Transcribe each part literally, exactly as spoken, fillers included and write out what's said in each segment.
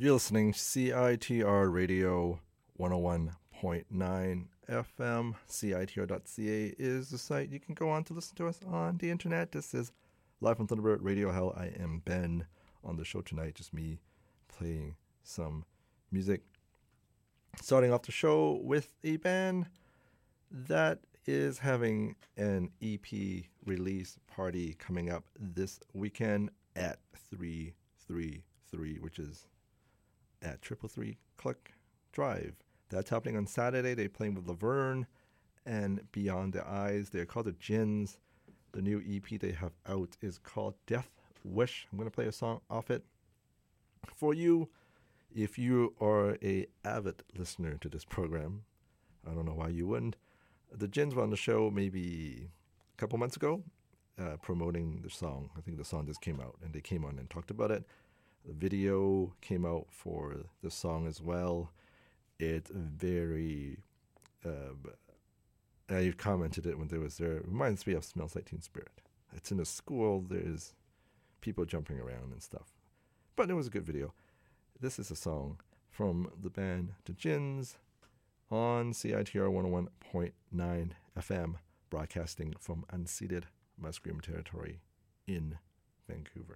You're listening to C I T R Radio one oh one point nine F M. C I T R dot C A is the site you can go on to listen to us on the internet. This is Live from Thunderbird Radio Hell. I am Ben. On the show tonight, just me playing some music. Starting off the show with a band that is having an E P release party coming up this weekend at three three three, which is at Triple Three Cluck Drive. That's happening on Saturday. They're playing with Laverne and Beyond the Eyes. They're called the Gins. The new E P they have out is called Death Wish. I'm going to play a song off it for you. If you are a avid listener to this program, I don't know why you wouldn't. The Gins were on the show maybe a couple months ago uh, promoting the song. I think the song just came out, and they came on and talked about it. The video came out for the song as well. It's very... Uh, I commented it when they was there. It reminds me of Smells Like Teen Spirit. It's in a school. There's people jumping around and stuff. But it was a good video. This is a song from the band The Gins on C I T R one oh one point nine F M, broadcasting from unceded Musqueam territory in Vancouver.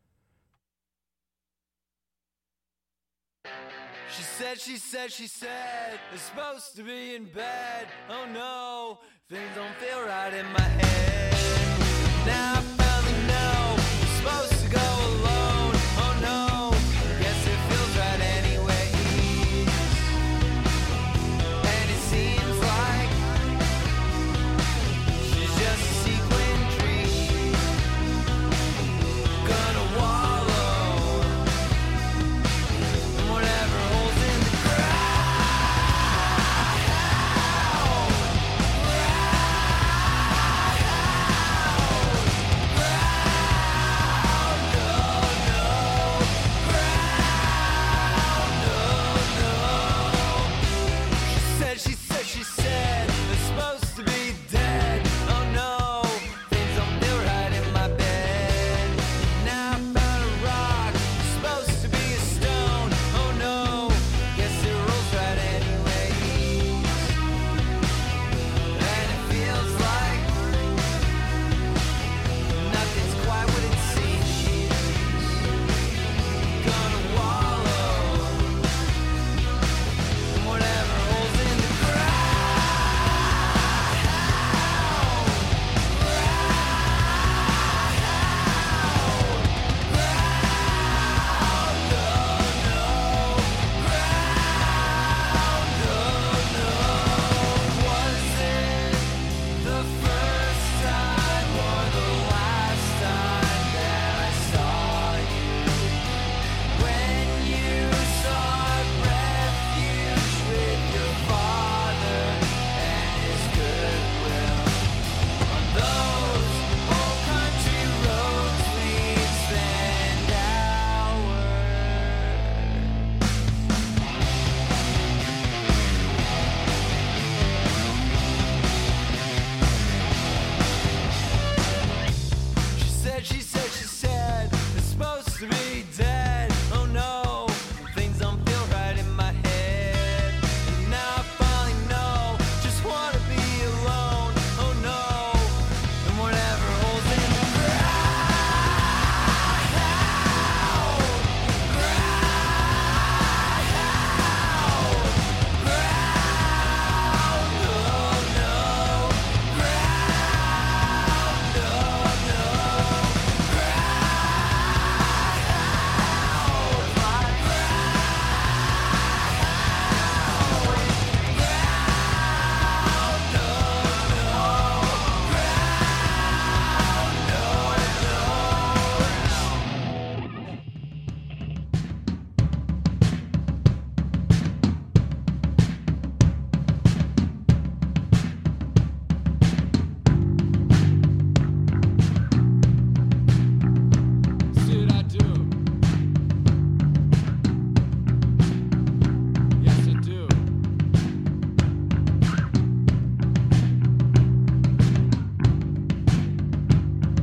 She said, she said, she said, they're supposed to be in bed. Oh no, things don't feel right in my head. Now I finally know I'm supposed to go alone. Oh no, guess it feels right anyway. And it seems like she's just a sequin tree, gonna wallow in whatever holds in the ground.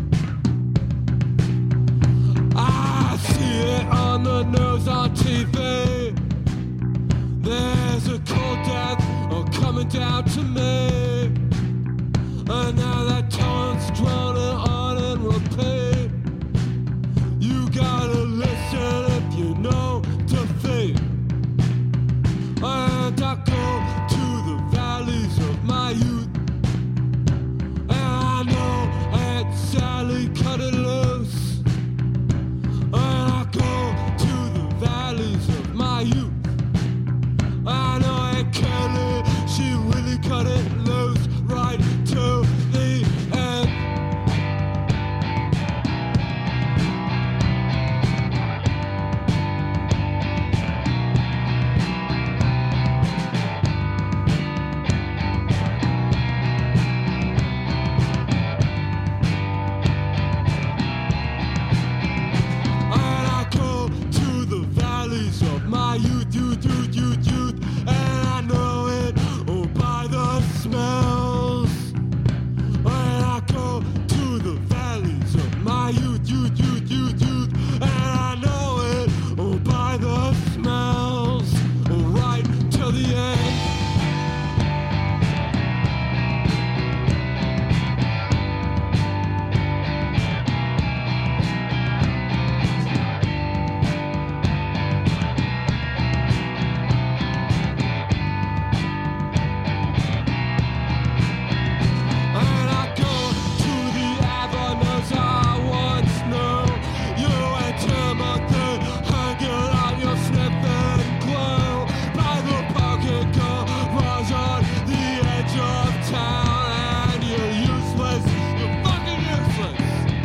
Teeth coming down to me. And now that tone's droning on and repeat. You gotta listen if you know defeat. And I go to the valleys of my youth. And I know Aunt Sally cut it loose. And I go to the valleys of my youth. I know Aunt Kelly, she really cut it loose right to the end. And I go to the valleys of my youth, youth, youth, youth, youth. And I know it all by the smells. And I go to the valleys of my youth, youth, youth, youth, youth. And I know it all by the smells. Right till the end. And I go to the avenues I once knew. You and Timothy hanging out your sniffing glue by the parking garage on the edge of town. And you're useless, you're fucking useless.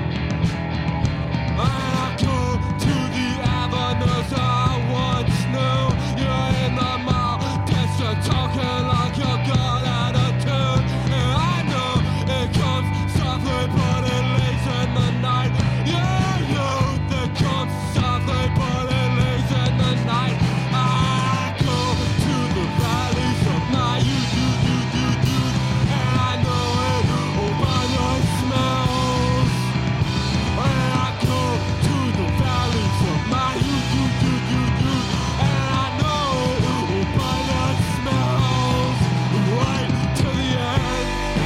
And I go to the avenues I once knew. You're in the mall, guess you're talking like you got attitude. And I know it comes softly, but it lays in the night. Yeah, youth, it comes softly, but it lays in the night. I go to the valleys of my youth, youth, youth, youth, youth. And I know it all by the smells. And I go to the valleys of my youth, youth, youth, youth, youth. And I know it all by the smells. Right to the end.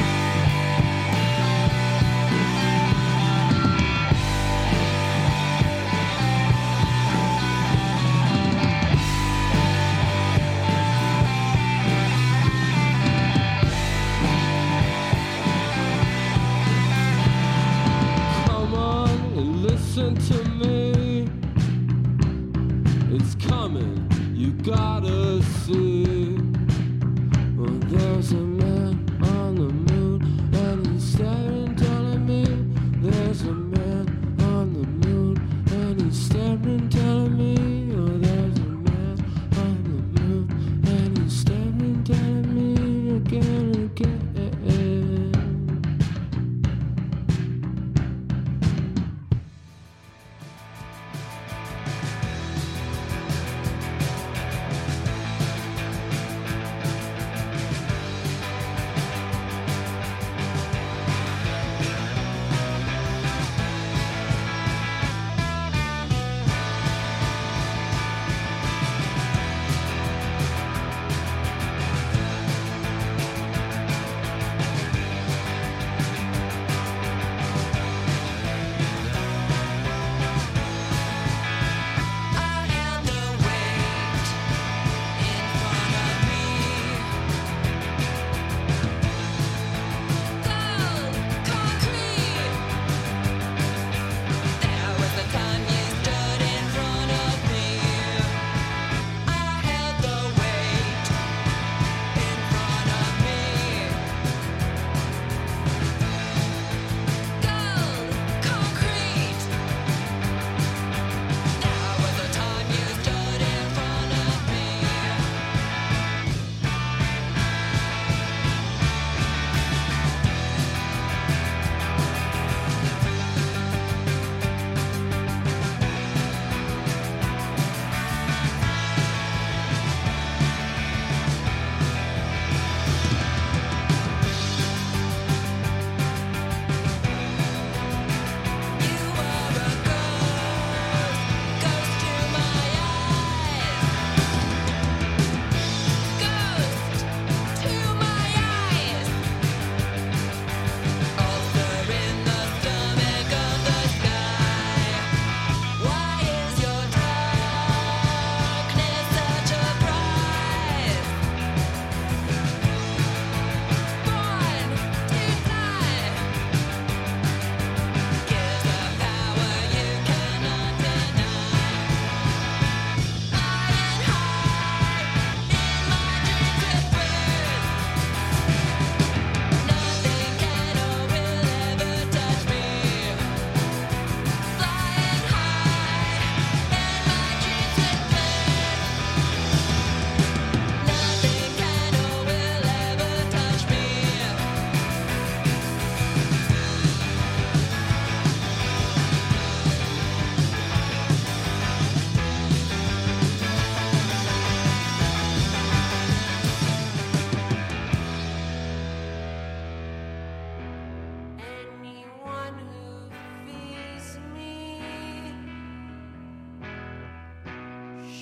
Come on and listen to me. It's coming, you gotta see. Well, there's a man on the moon and he's staring down at me. There's a man on the moon and he's staring down at me. Oh, there's a man on the moon and he's staring down at me again and again.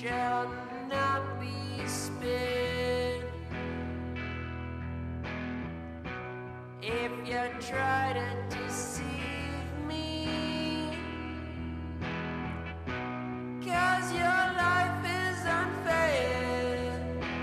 shall not be spared. If you try to deceive me, 'cause your life is unfair.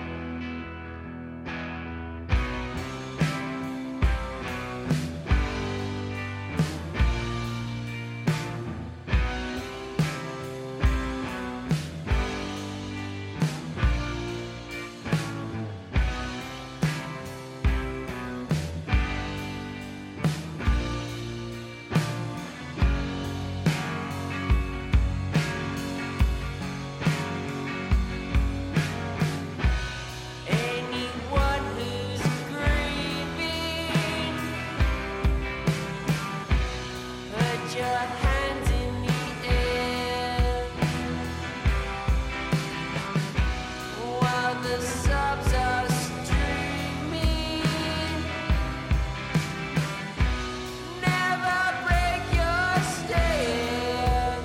Anyone who's grieving, put your hands in the air while the subs are streaming. Never break your stand.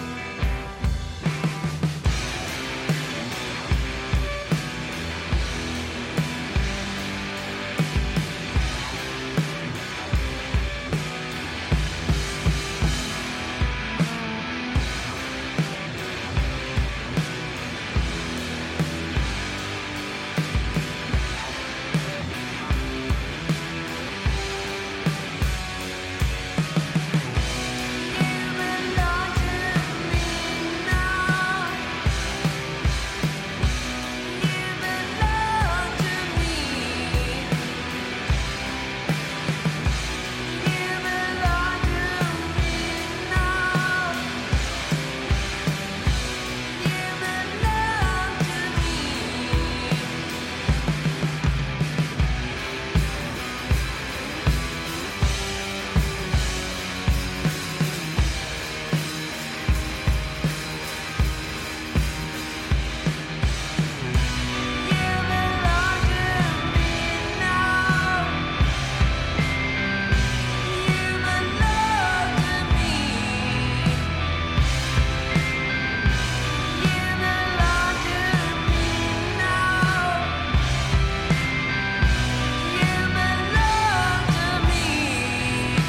You belong to me now. You belong to me. You belong to me now. You belong to me. You belong to me now. You belong to me. You belong to me now. You belong to me.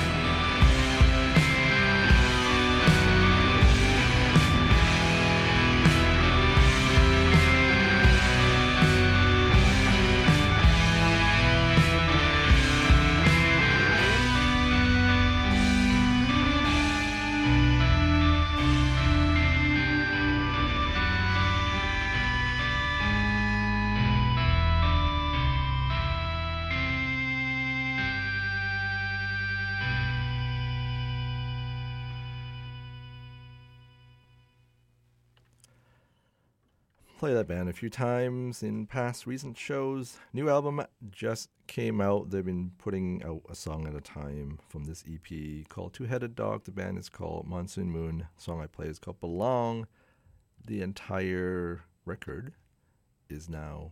Play that band a few times in past recent shows. New album just came out. They've been putting out a song at a time from this E P called Two-Headed Dog. The band is called Monsoon Moon. The song I play is called Belong. The entire record is now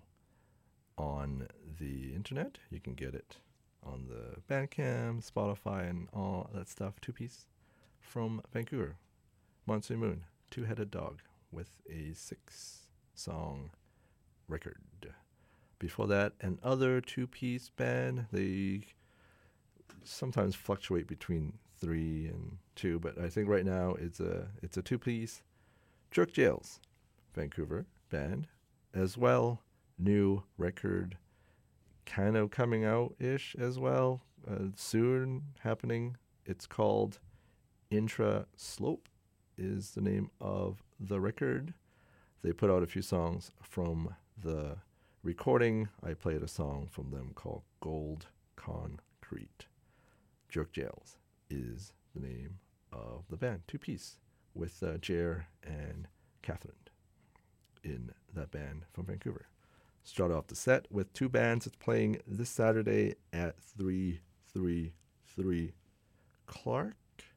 on the internet. You can get it on the Bandcamp, Spotify, and all that stuff. Two-piece from Vancouver. Monsoon Moon, Two-Headed Dog, with a six song record. Before that, another two-piece band. They sometimes fluctuate between three and two, but I think right now it's a it's a two-piece. Jerk Jails, Vancouver band, as well. New record, kind of coming out-ish as well. Uh, soon happening. It's called Intra Slope is the name of the record. They put out a few songs from the recording. I played a song from them called Gold Concrete. Jerk Jails is the name of the band. Two-piece with uh, Jer and Catherine in that band from Vancouver. Start off the set with two bands that's playing this Saturday at three thirty-three Clark.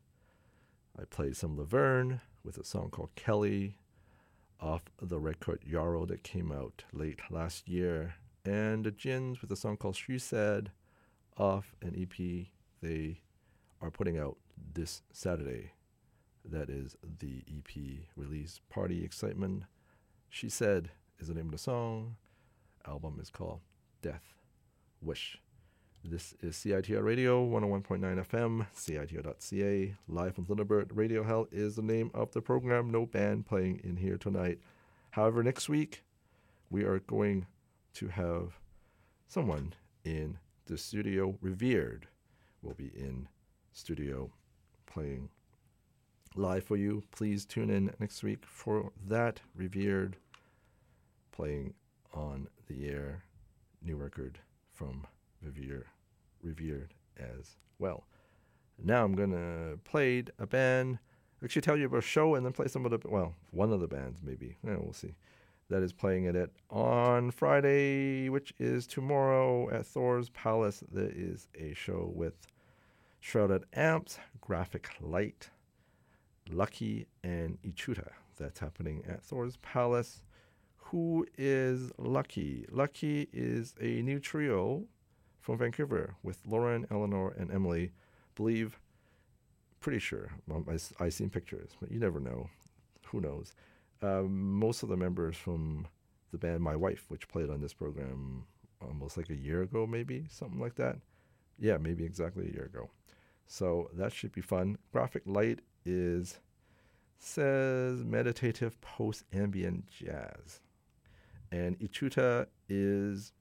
I played some Laverne with a song called Kelly off the record Yarrow that came out late last year. And the Gins with a song called She Said off an E P they are putting out this Saturday. That is the E P release, Party Excitement. She Said is the name of the song. Album is called Death Wish. This is C I T R Radio, one oh one point nine F M, C I T R dot C A. Live from Thunderbird. Radio Hell is the name of the program. No band playing in here tonight. However, next week, we are going to have someone in the studio. Revered will be in studio playing live for you. Please tune in next week for that. Revered playing on the air. New record from Revered, Revered as well. Now I'm going to play a band, actually tell you about a show and then play some of the, well, one of the bands maybe. Yeah, we'll see. That is playing it at on Friday, which is tomorrow at Thor's Palace. There is a show with Shrouded Amps, Graphic Light, Lucky, and Ichuta. That's happening at Thor's Palace. Who is Lucky? Lucky is a new trio from Vancouver with Lauren, Eleanor, and Emily. Believe, pretty sure. Well, I, I've seen pictures, but you never know. Who knows? Um, most of the members from the band My Wife, which played on this program almost like a year ago, maybe, something like that. Yeah, maybe exactly a year ago. So that should be fun. Graphic Light is, says, meditative post-ambient jazz. And Ichuta is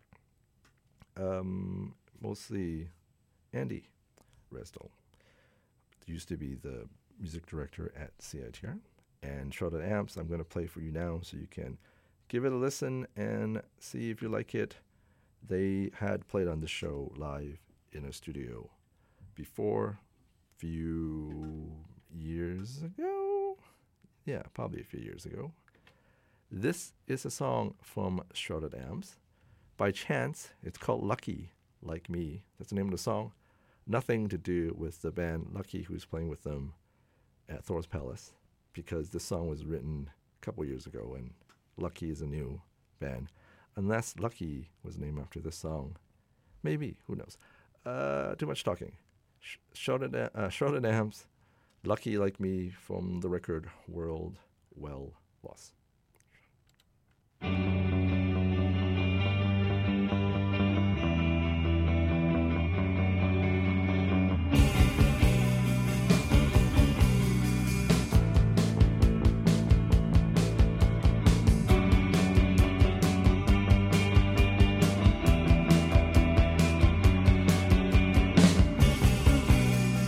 um, mostly Andy Resdal. Used to be the music director at C I T R. And Shrouded Amps, I'm going to play for you now so you can give it a listen and see if you like it. They had played on the show live in a studio before, a few years ago. Yeah, probably a few years ago. This is a song from Shrouded Amps. By chance, it's called Lucky, Like Me. That's the name of the song. Nothing to do with the band Lucky, who's playing with them at Thor's Palace, because this song was written a couple years ago, and Lucky is a new band. Unless Lucky was named after this song. Maybe, who knows. Uh, too much talking. Sh- Shrouded, uh, Shrouded Amps, Lucky Like Me from the record World Well Lost.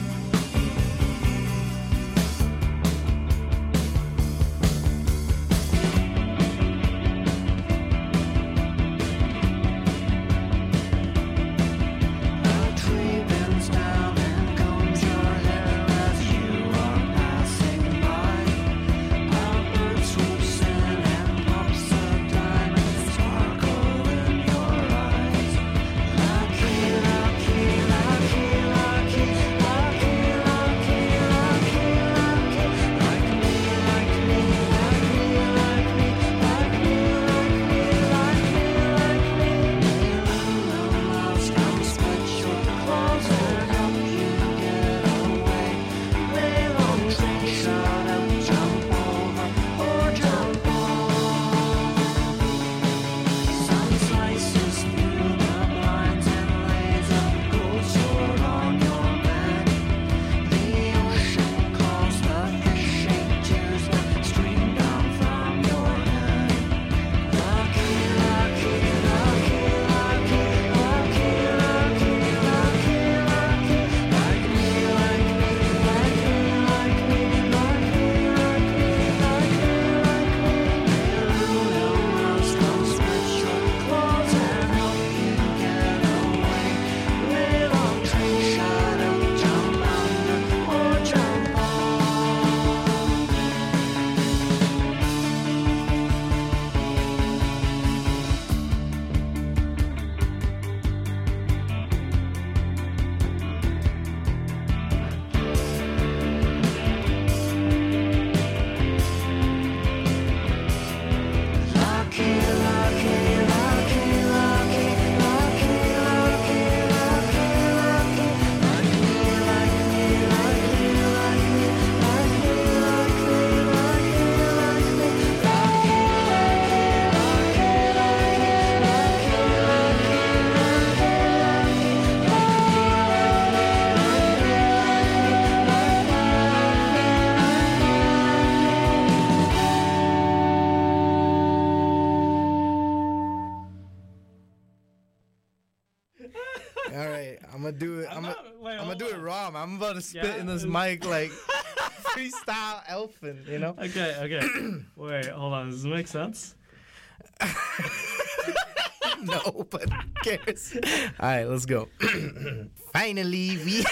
Lucky All right, I'm gonna do it. I'm, I'm gonna, not- wait, I'm gonna hold do it on. raw. Man. I'm about to spit Yeah, in this it's- mic like freestyle elfin, you know? Okay, okay. Wait, hold on. Does this make sense? No, but who cares? All right, let's go. Finally, we.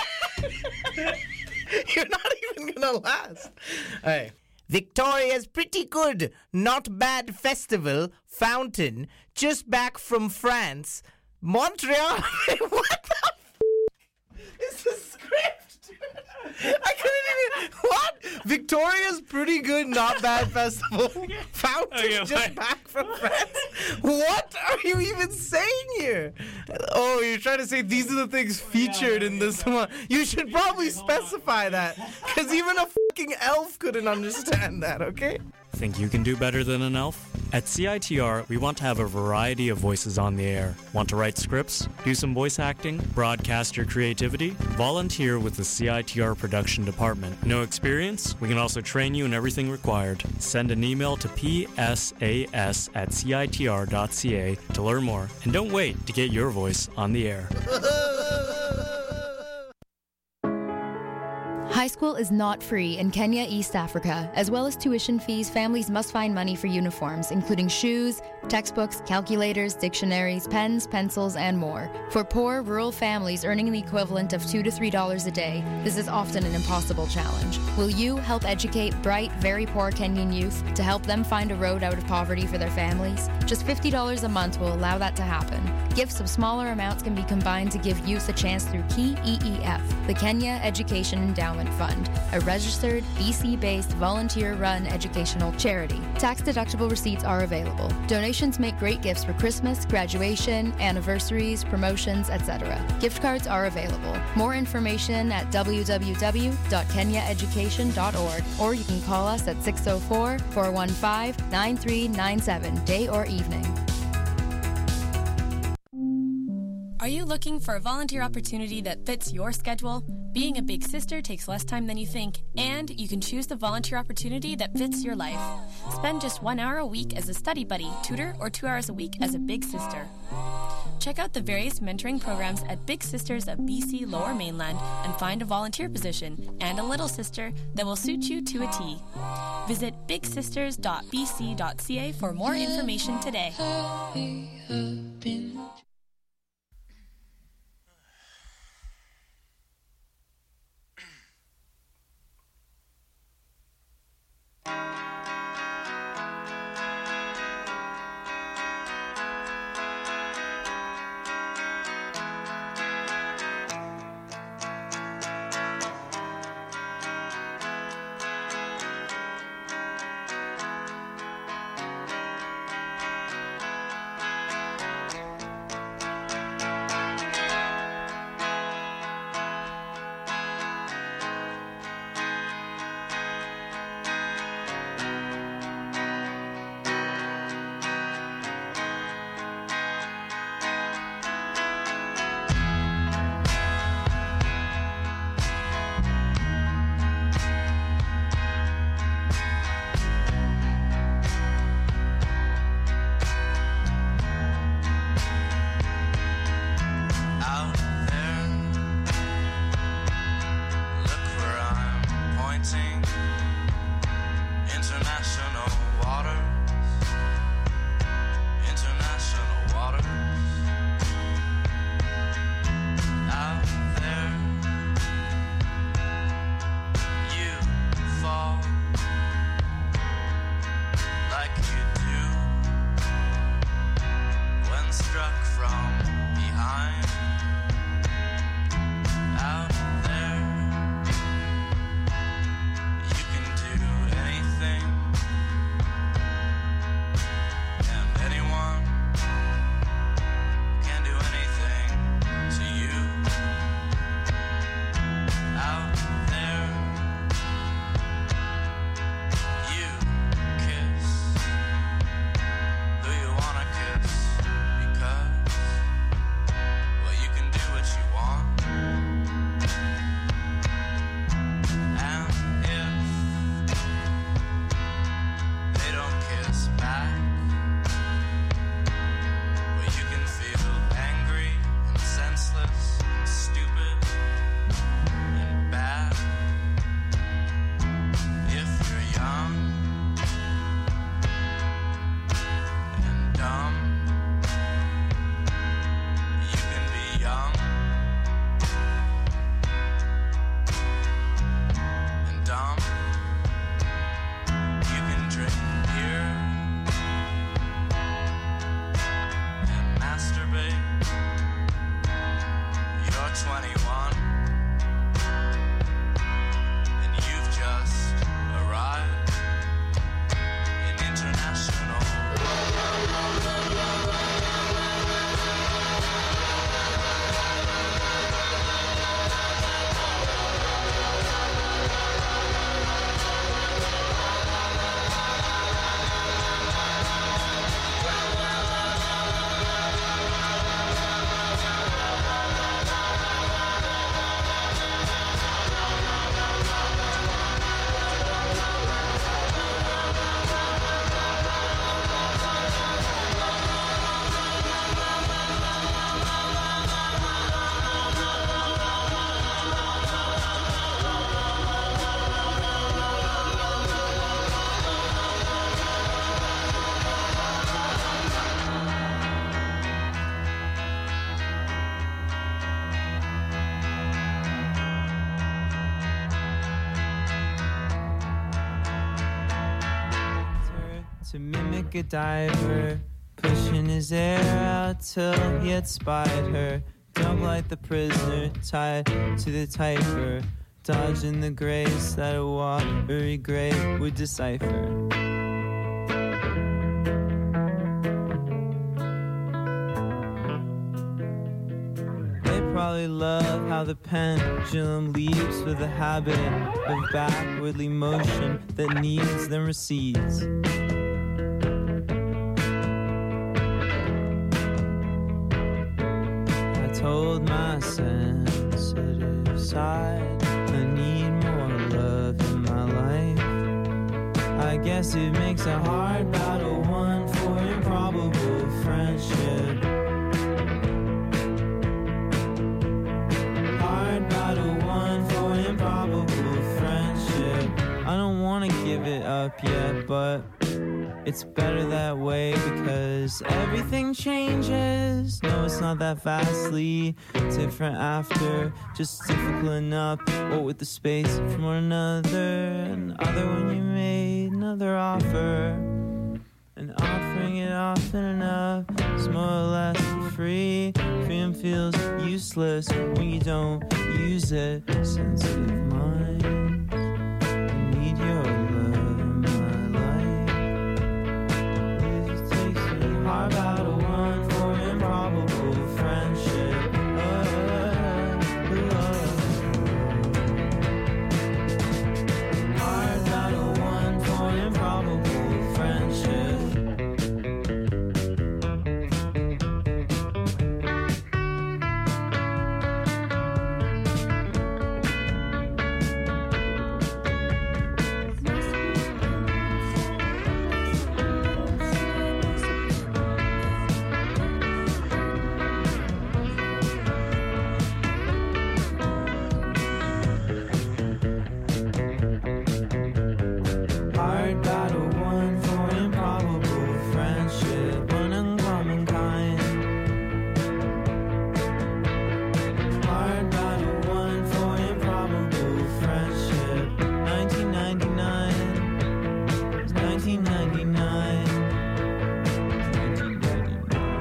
You're not even gonna last. All right. Victoria's pretty good, not bad festival, fountain, just back from France. Montreal. What the f- is the script? I couldn't even. What? Victoria's pretty good, not bad festival, fountain, Okay, just wait. back from France. What are you even saying here? Oh, you're trying to say these are the things featured in this one. You should probably specify that, because even a fucking elf couldn't understand that, okay? Think you can do better than an elf? At C I T R, we want to have a variety of voices on the air. Want to write scripts? Do some voice acting? Broadcast your creativity? Volunteer with the C I T R production department. No experience? We can also train you in everything required. Send an email to p s a s at c i t r dot c a to learn more. And don't wait to get your voice on the air. High school is not free in Kenya, East Africa. As well as tuition fees, families must find money for uniforms, including shoes, textbooks, calculators, dictionaries, pens, pencils, and more. For poor, rural families earning the equivalent of two to three dollars a day, this is often an impossible challenge. Will you help educate bright, very poor Kenyan youth to help them find a road out of poverty for their families? Just fifty dollars a month will allow that to happen. Gifts of smaller amounts can be combined to give youth a chance through Key E E F, the Kenya Education Endowment Fund, a registered B C-based volunteer-run educational charity. Tax-deductible receipts are available. Donations make great gifts for Christmas, graduation, anniversaries, promotions, et cetera. Gift cards are available. More information at w w w dot kenya education dot org, or you can call us at six oh four, four one five, nine three nine seven, day or evening. Are you looking for a volunteer opportunity that fits your schedule? Being a big sister takes less time than you think, and you can choose the volunteer opportunity that fits your life. Spend just one hour a week as a study buddy, tutor, or two hours a week as a big sister. Check out the various mentoring programs at Big Sisters of B C Lower Mainland and find a volunteer position and a little sister that will suit you to a T. Visit big sisters dot b c dot c a for more information today. to mimic a diver, pushing his air out till he had spied her. Dumb like the prisoner tied to the typer, dodging the grace that a watery grave would decipher. Probably love how the pendulum leaps with a habit of backwardly motion that needs then recedes. I told my sensitive side I need more love in my life. I guess it makes a hard battle one for improbable friendship. I don't want to give it up yet, but it's better that way because everything changes. No, it's not that vastly different after, just difficult enough. What with the space from one another, another when you made another offer, and offering it often enough is more or less for free. Freedom feels useless when you don't use it. Sensitive mind, I need your love in my life. It takes a hard battle one for improbable friendship. Hard battle one for improbable friendship. Hard battle one for improbable friendship, one uncommon kind. Hard battle one for improbable friendship. nineteen ninety-nine. It's nineteen ninety-nine. nineteen ninety-nine.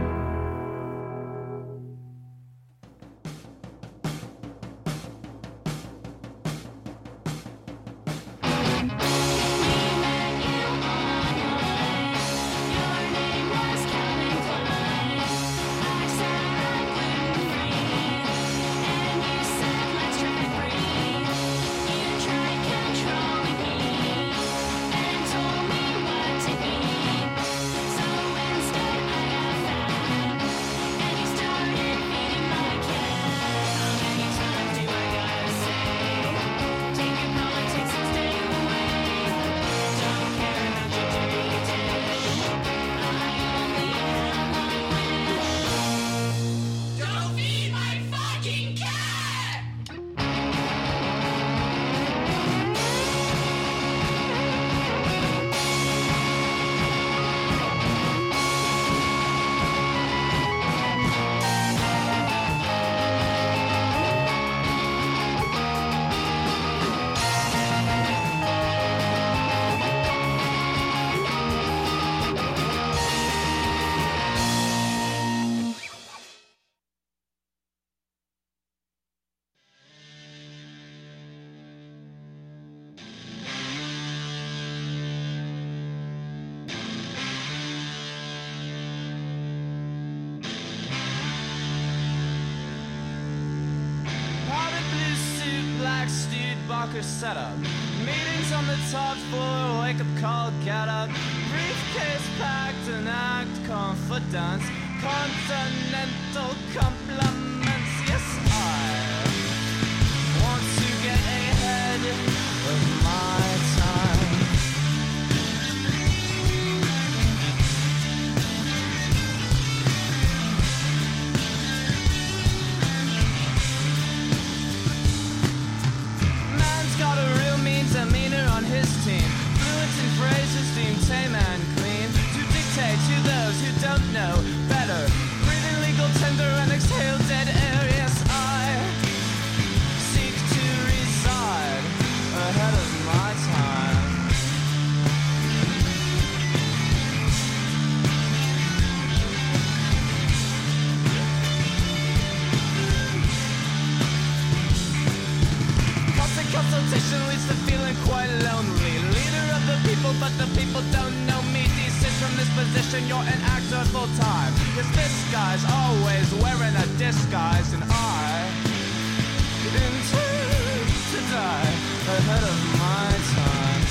Don't feed my fucking cat! Powder blue suit, black Studebaker setup. Meetings on the top floor, wake up call, get up. Briefcase packed, an act, confidence. Continental compliments, yes, I want to get ahead of my time. Man's got a real mean demeanor on his team. Fluent in phrases deemed tame and clean. To dictate to those who don't know better. Breathing legal tender and exhale dead air. Yes, I seek to reside ahead of my time. position, you're an actor full time. Cause this guy's always wearing a disguise, and I intend to die ahead of my time.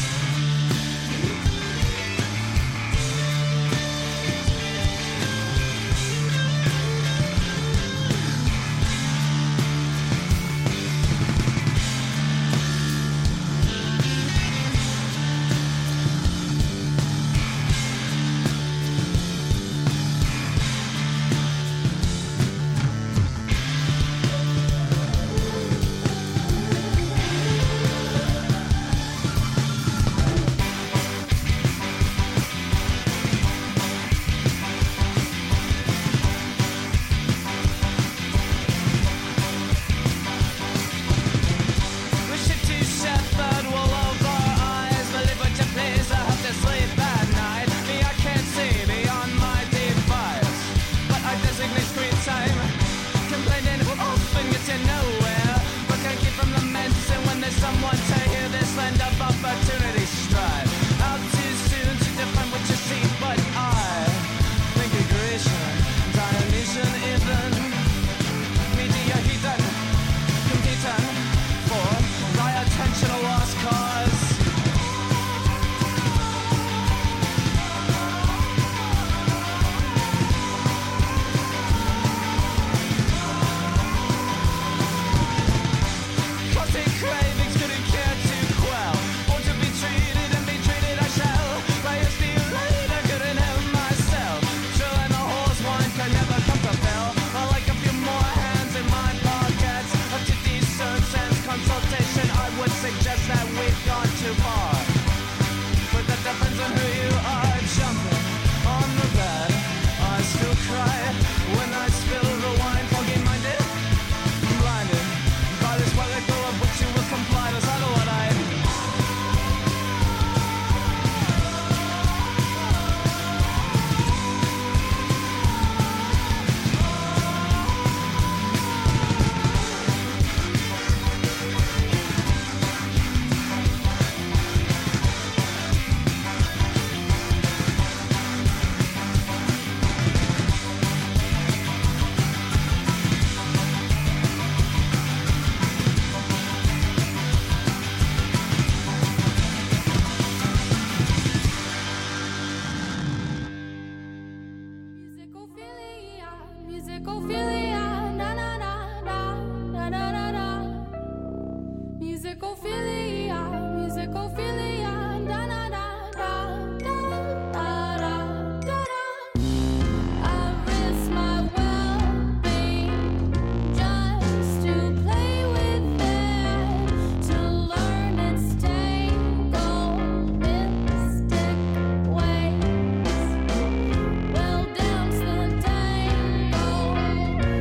We'll dance the tango.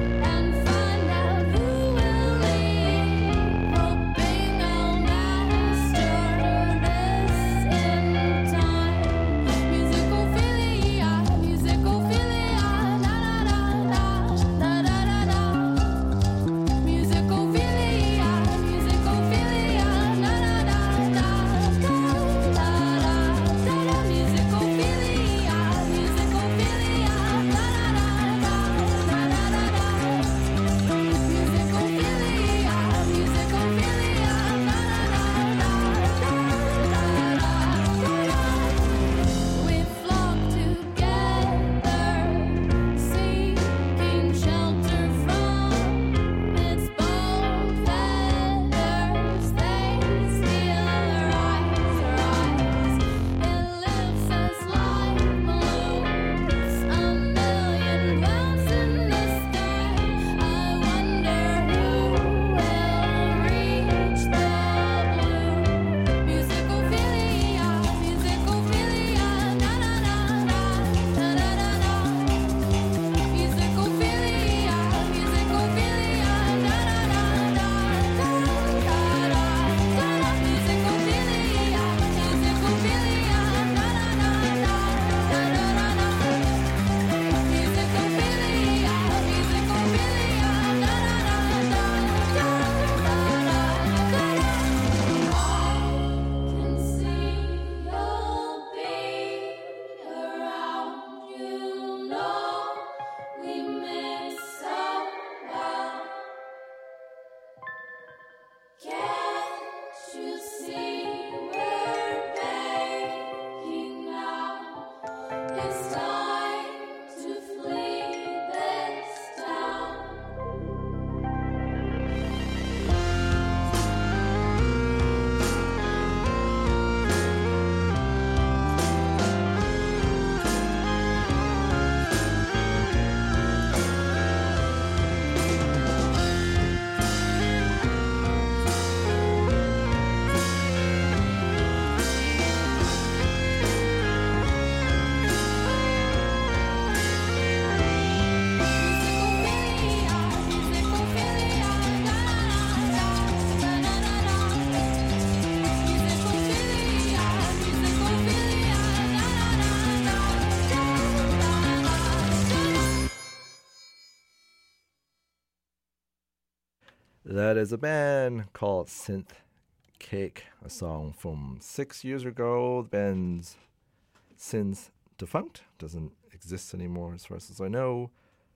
That is a band called Synth Cake, a song from six years ago. The band's since defunct, doesn't exist anymore as far as I know.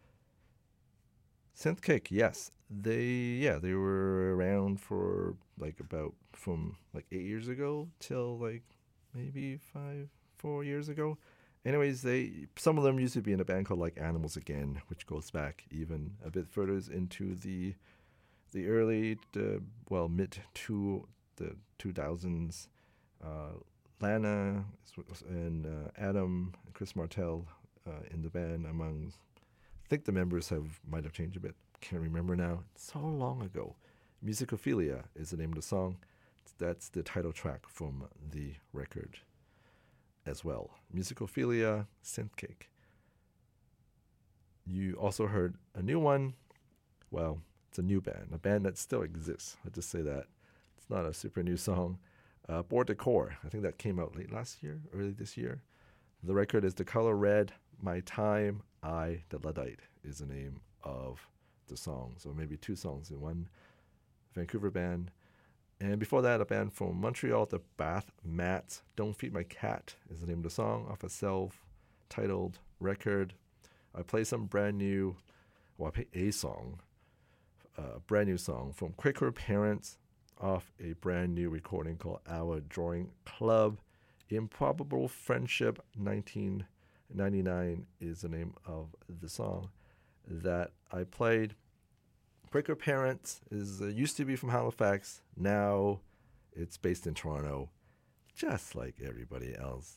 Synth Cake, yes. They, yeah, they were around for like about from like eight years ago till like maybe five, four years ago. Anyways, they some of them used to be in a band called like Animals Again, which goes back even a bit further into the the early, uh, well, mid to the two thousands. Uh, Lana and uh, Adam and Chris Martell uh, in the band. Among, I think the members have might have changed a bit. Can't remember now. It's so long ago. Musicophilia is the name of the song. That's the title track from the record as well. Musicophilia, Synth Cake. You also heard a new one. Well, it's a new band, a band that still exists. I'll just say that. It's not a super new song. Uh, Bord de Corps. I think that came out late last year, early this year. The record is The Color Red, My Time, I, the Luddite is the name of the song. So maybe two songs in one. Vancouver band. And before that, a band from Montreal, the Bath Mats. Don't Feed My Cat is the name of the song off a self-titled record. I play some brand new, well, I play a song, a brand new song from Quaker Parents off a brand new recording called Our Drawing Club. Improbable Friendship nineteen ninety-nine is the name of the song that I played. Quaker Parents is uh, used to be from Halifax. Now it's based in Toronto, just like everybody else.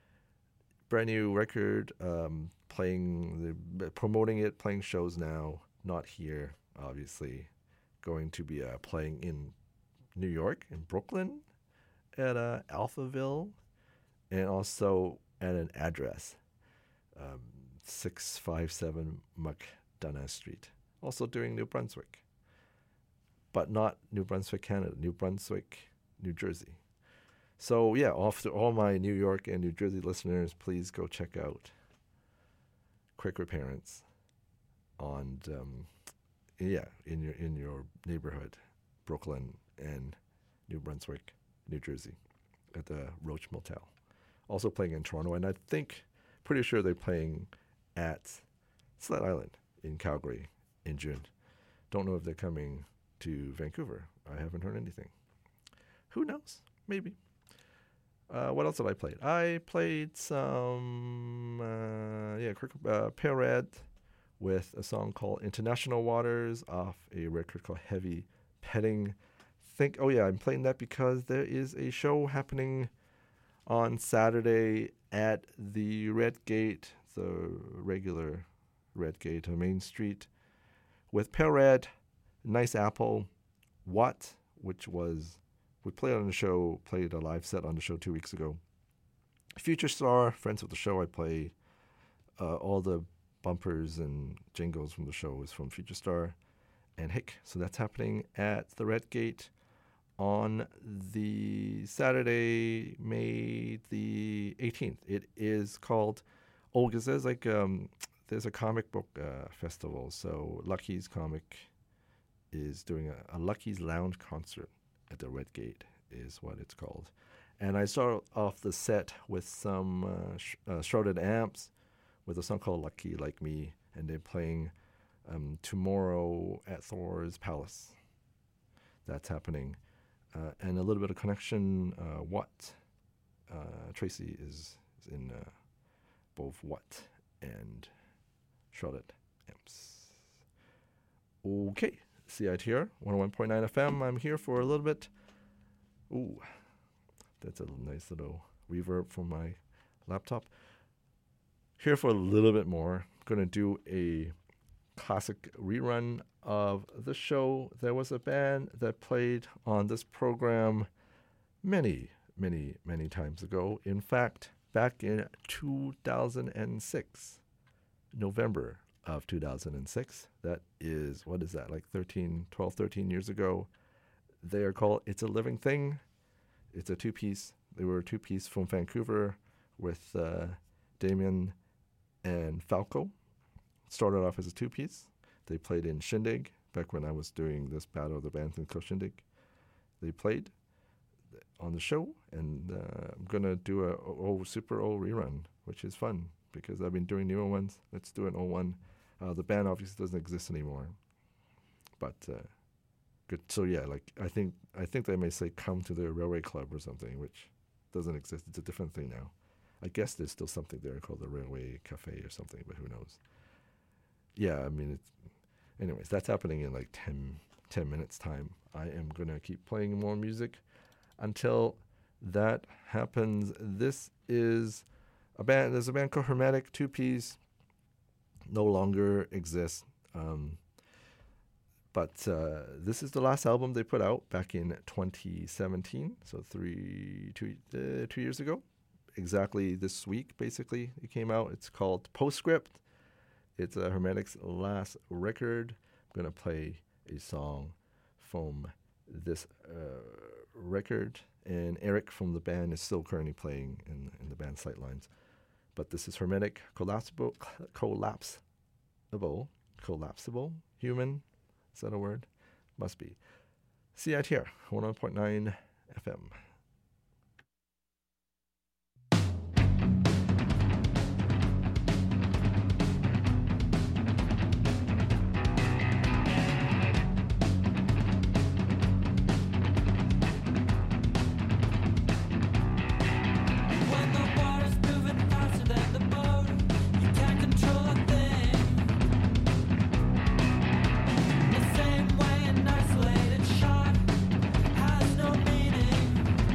Brand new record, um, playing, the, promoting it, playing shows now. Not here, obviously. Going to be uh, playing in New York, in Brooklyn, at uh, Alphaville, and also at an address, um, six five seven McDonough Street. Also doing New Brunswick, but not New Brunswick, Canada, New Brunswick, New Jersey. So yeah, off to all my New York and New Jersey listeners, please go check out Quaker Parents on, um, yeah, in your in your neighborhood, Brooklyn and New Brunswick, New Jersey, at the Roach Motel. Also playing in Toronto, and I think, pretty sure they're playing at Sled Island in Calgary in June. Don't know if they're coming to Vancouver. I haven't heard anything. Who knows? Maybe. Uh, what else did I play? I played some, uh, yeah, uh, Pale Red with a song called International Waters off a record called Heavy Petting. Think, oh yeah, I'm playing that because there is a show happening on Saturday at the Red Gate, the regular Red Gate on Main Street, with Pale Red, Nice Apple, What, which was, we played on the show, played a live set on the show two weeks ago. Future Star, friends of the show, I play uh, all the bumpers and jingles from the show is from Future Star and Hick. So that's happening at the Red Gate on the Saturday, May the eighteenth. It is called, oh, because there's like, um, there's a comic book uh, festival. So Lucky's Comic is doing a, a Lucky's Lounge concert at the Red Gate is what it's called. And I start off the set with some uh, sh- uh, shrouded amps with a song called Lucky Like Me, and they're playing um, tomorrow at Thor's Palace. That's happening. Uh, and a little bit of connection, uh, What. Uh, Tracy is, is in uh, both What and shrouded amps. Okay, C I T R one oh one point nine F M. I'm here for a little bit. Ooh, that's a nice little reverb from my laptop. Here for a little bit more. I'm going to do a classic rerun of the show. There was a band that played on this program many, many, many times ago. In fact, back in two thousand six, November of two thousand six, that is, what is that, like thirteen, twelve, thirteen years ago. They are called It's a Living Thing. It's a two-piece. They were a two-piece from Vancouver with uh, Damien and Falco. Started off as a two-piece. They played in Shindig back when I was doing this Battle of the Bands in Koshindig. They played on the show, and uh, I'm going to do a old, super old rerun, which is fun because I've been doing newer ones. Let's do an old one. Uh, the band obviously doesn't exist anymore, but uh, good. So yeah, like I think I think they may say come to the Railway Club or something, which doesn't exist. It's a different thing now. I guess there's still something there called the Railway Cafe or something, but who knows? Yeah, I mean, it's, anyways, that's happening in like ten, ten minutes time. I am going to keep playing more music until that happens. This is a band, there's a band called Hermetic, two-piece, no longer exists. Um, but uh, this is the last album they put out back in twenty seventeen, so three, two, uh, two years ago. Exactly this week, basically, it came out. It's called Postscript. It's uh, Hermetic's last record. I'm going to play a song from this uh, record, and Eric from the band is still currently playing in, in the band Sightlines. But this is Hermetic, collapsible, collapsible, collapsible, human. Is that a word? Must be. C I T R, one oh one point nine F M. Same way an isolated shot has no meaning.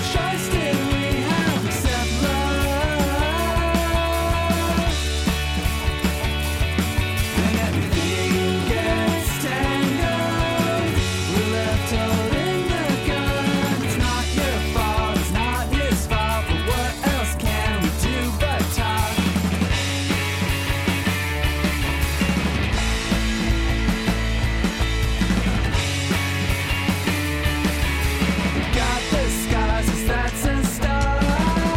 choice did we have except love? And everything gets tangled. We're left holding the gun. It's not your fault, it's not his fault, but what else can we do but talk? Got the scars, as that's a start.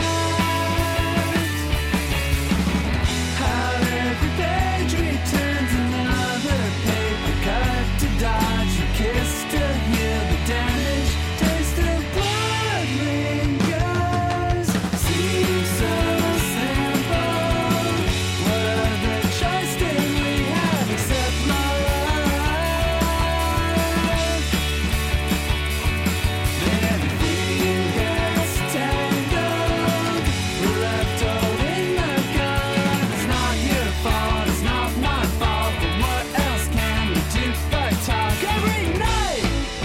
How every page returns another paper cut to dodge. You kiss to heal the damage. Taste of blood lingers. Seems so simple. What other choice did we have except love? Then everything gets tangled. We're left holding the gun. It's not your fault, it's not my fault, but what else can we do but talk every night?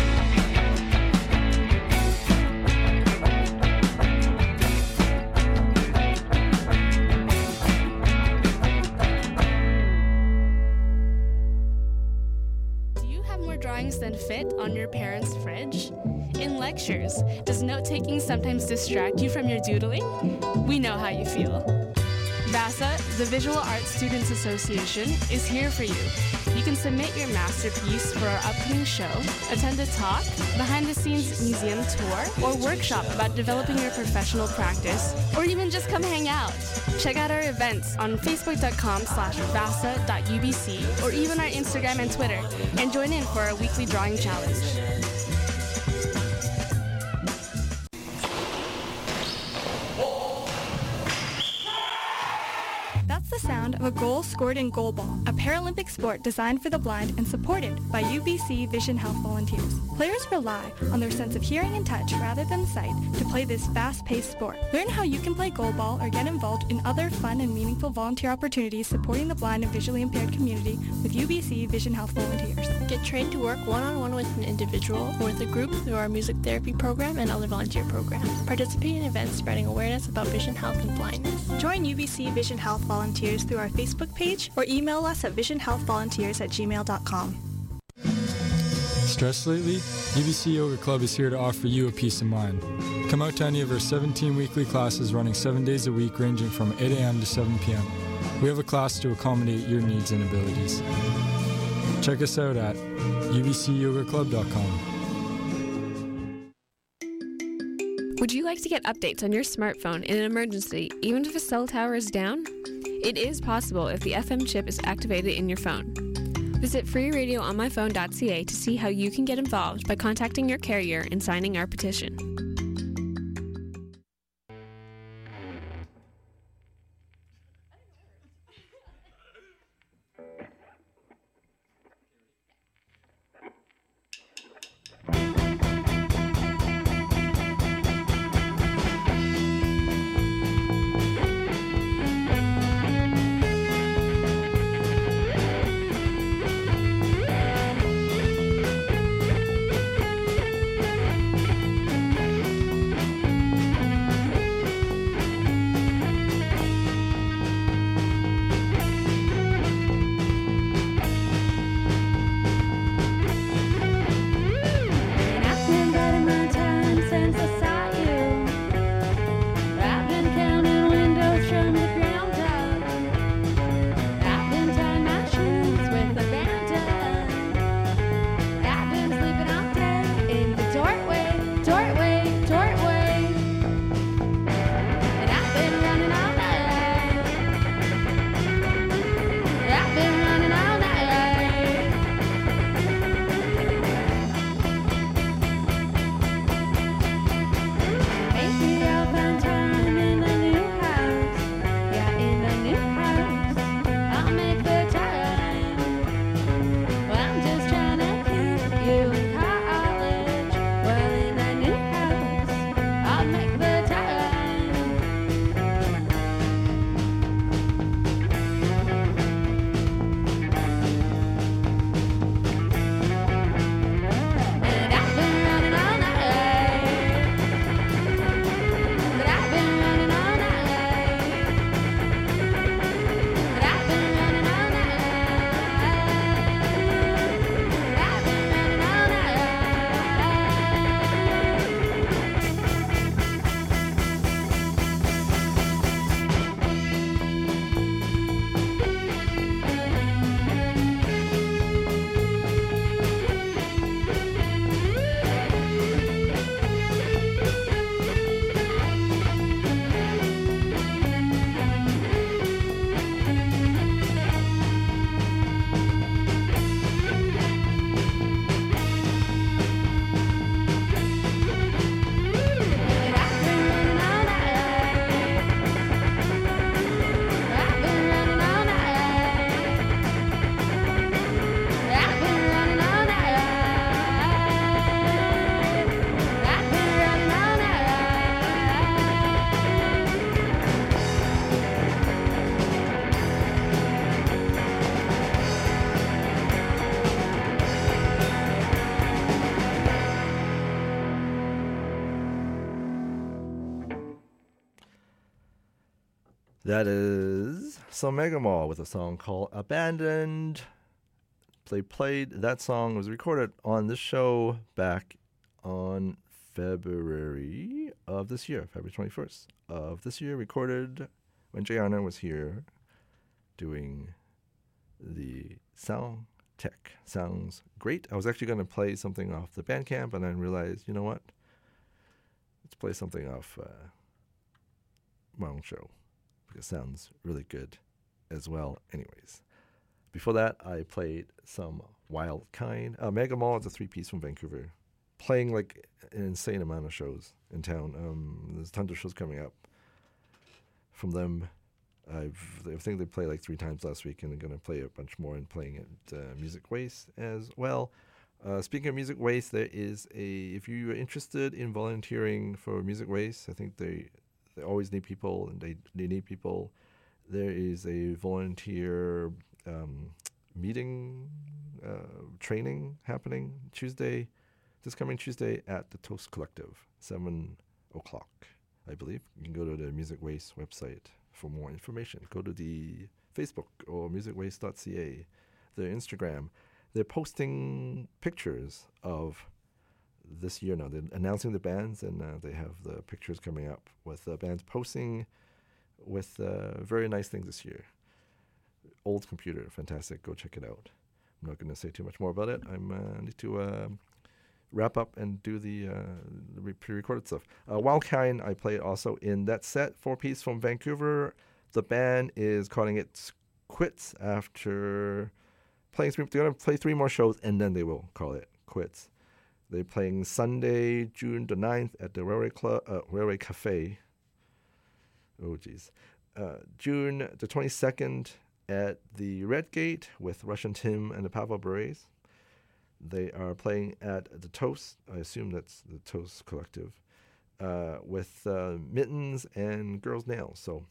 Do you have more drawings than fit on your parents' fridge? In lectures, does note-taking sometimes distract you from your doodling? We know how you feel. VASA, the Visual Arts Students Association, is here for you. You can submit your masterpiece for our upcoming show, attend a talk, behind-the-scenes museum tour, or workshop about developing your professional practice, or even just come hang out. Check out our events on facebook.com slash vasa.ubc or even our Instagram and Twitter, and join in for our weekly drawing challenge. That's the sound of a goal scored in goalball, a Paralympic sport designed for the blind and supported by U B C Vision Health volunteers. Players rely on their sense of hearing and touch rather than sight to play this fast-paced sport. Learn how you can play goalball or get involved in other fun and meaningful volunteer opportunities supporting the blind and visually impaired community with U B C Vision Health volunteers. Get trained to work one-on-one with an individual or with a group through our music therapy program and other volunteer programs. Participate in events spreading awareness about vision health and blindness. Join U B C Vision Health volunteers through our Facebook page or email us at vision health volunteers at gmail dot com. Stressed lately? U B C Yoga Club is here to offer you a peace of mind. Come out to any of our seventeen weekly classes running seven days a week ranging from eight a.m. to seven p.m. We have a class to accommodate your needs and abilities. Check us out at u b c yoga club dot com. Would you like to get updates on your smartphone in an emergency, even if a cell tower is down? It is possible if the F M chip is activated in your phone. Visit free radio on my phone dot c a to see how you can get involved by contacting your carrier and signing our petition. That is some Mega Mall with a song called Abandoned. They played, that song was recorded on this show back on February of this year, February twenty-first of this year, recorded when Jayana was here doing the sound tech. Sounds great. I was actually going to play something off the Bandcamp, and then realized, you know what? Let's play something off uh, my own show, because it sounds really good as well. Anyways, before that, I played some Wild Kind. Uh, Mega Mall is a three-piece from Vancouver, playing like an insane amount of shows in town. Um, there's tons of shows coming up from them. I've, I think they played like three times last week, and they're going to play a bunch more and playing at uh, Music Waste as well. Uh, speaking of Music Waste, there is a, if you're interested in volunteering for Music Waste, I think they they always need people, and they, they need people. There is a volunteer um, meeting, uh, training happening Tuesday, this coming Tuesday at the Toast Collective, seven o'clock, I believe. You can go to the Music Waste website for more information. Go to the Facebook or music waste dot c a, their Instagram. They're posting pictures of this year now. They're announcing the bands, and uh, they have the pictures coming up with the bands posting with uh, very nice things this year. Old Computer, fantastic. Go check it out. I'm not going to say too much more about it. I'm uh, need to uh, wrap up and do the, uh, the pre-recorded stuff. Uh, Wild Kind, I played also in that set, four-piece from Vancouver. The band is calling it Quits after playing three. They're going to play three more shows, and then they will call it Quits. They're playing Sunday, June the ninth at the Railway Club, uh, Railway Cafe. Oh, geez. Uh, June the twenty-second at the Red Gate with Russian Tim and the Pavel Berets. They are playing at the Toast. I assume that's the Toast Collective, uh, with uh, Mittens and Girls Nails. So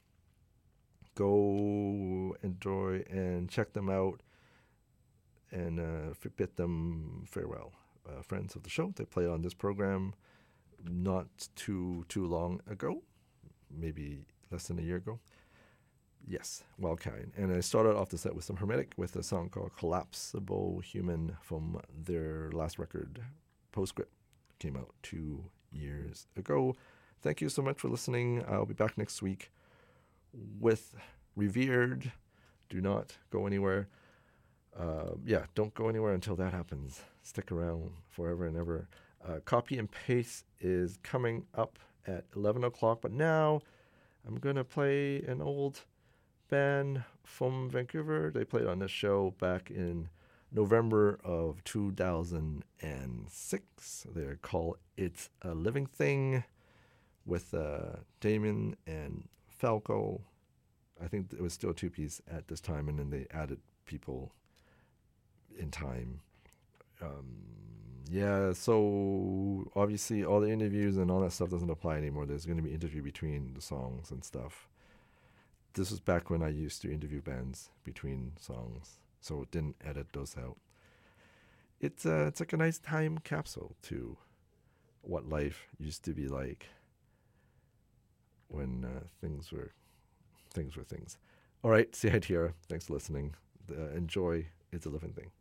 go enjoy and check them out, and uh, bid them farewell. Uh, friends of the show, they played on this program not too too long ago, maybe less than a year ago. Yes, Wild Kind. And I started off the set with some Hermetic with a song called Collapsible Human from their last record, Postscript. Came out two years ago. Thank you so much for listening. I'll be back next week with Revered. Do not go anywhere. Uh, yeah, don't go anywhere until that happens. Stick around forever and ever. Uh, Copy and Paste is coming up at eleven o'clock, but now I'm going to play an old band from Vancouver. They played on this show back in November of two thousand six. They're called It's a Living Thing with uh, Damien and Falco. I think it was still a two-piece at this time, and then they added people in time. Um, yeah, so obviously all the interviews and all that stuff doesn't apply anymore. There's going to be interview between the songs and stuff. This was back when I used to interview bands between songs, so it didn't edit those out. It's uh, it's like a nice time capsule to what life used to be like when uh, things were things were things. All right, C I T R, thanks for listening. Uh, enjoy It's a Living Thing.